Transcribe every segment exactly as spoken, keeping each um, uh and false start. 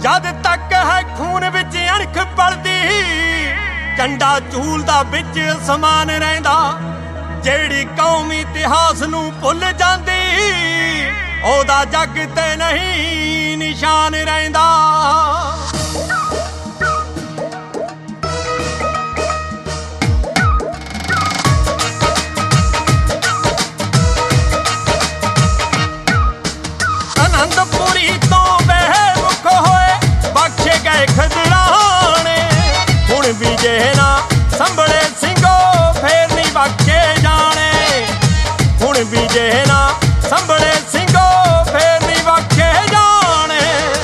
जद तक है खून विच अणख पलदी झंडा झूलदा विच समान रहिंदा। जेड़ी कौम इतिहास नूं भुल जांदी ओदा जग ते नहीं निशान रहिंदा। आनंदपुरी तो बेमुख होए बख्शे गए खजराने हुण भी जे ना संभले सिंघो फेर नहीं बख्शे जाने। हुण भी जे ना संभले सिंघो फेर नहीं बख्शे जाने।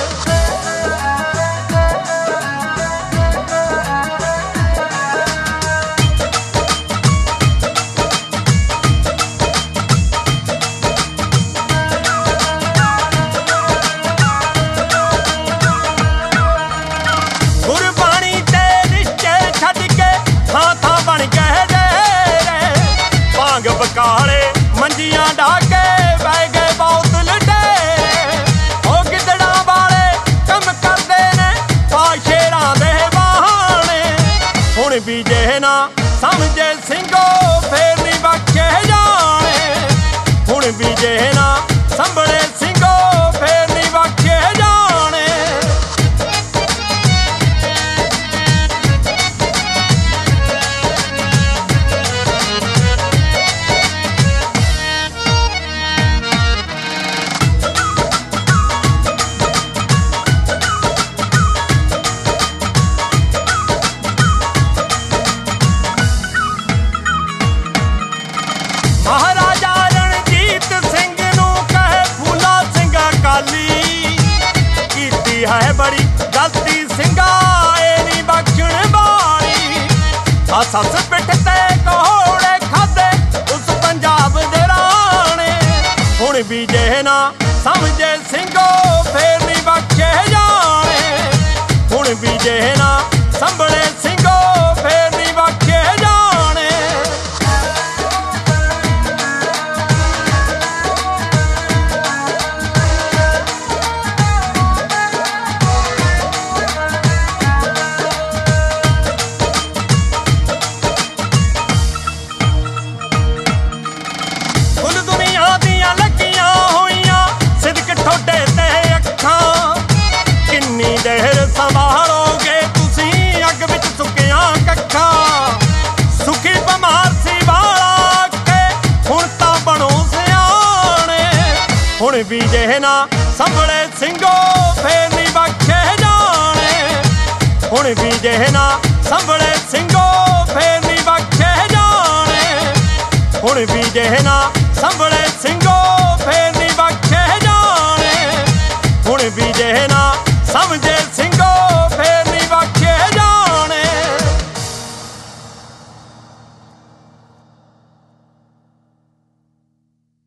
गुरबाणी ते रिश्ते छड्ड के थां थां बन गए डेरे भांग बकाले मंजियां ढाके बह गए बहुत लुटेरे। ओ गिदड़ा वाले कम करदे ने पाशेरां दे बहाने हुण भी जे ना समझे सिंघो फेर नहीं बख्शे जाने। हुण भी जे ना संभले सिंघो फेर नहीं बख्शे जाने। महाराजा रणजीत सिंह नूं कहे फूला सिंह अकाली कीती है बड़ी गलती सिंघा ए नी बख्शण वाली। हस हस पिठ ते कोहड़े खाधे उस पंजाब दे राणे हुण भी जे ना समझे सिंघो फेर नहीं बख्शे जाने। हुण भी जे ना संभले सिंघो फेर नहीं बख्शे जाने। कुल दुनिया दियां लगियां होइयां सिदक ठोडे ते अखां किन्नी देर संभालोगे तुसी अग विच सुकियां कक्खां। सुखी बमार सी वाला के हुण तां बणो सियाणे। हुण भी जे ना संभले सिंघो फेर नहीं बख्शे जाने। हुण भी जे ना संभले सिंघो फेर नहीं बख्शे जाने। हुण भी जे ना संभले सिंघो फेर नहीं बख्शे जाने। हुण भी जे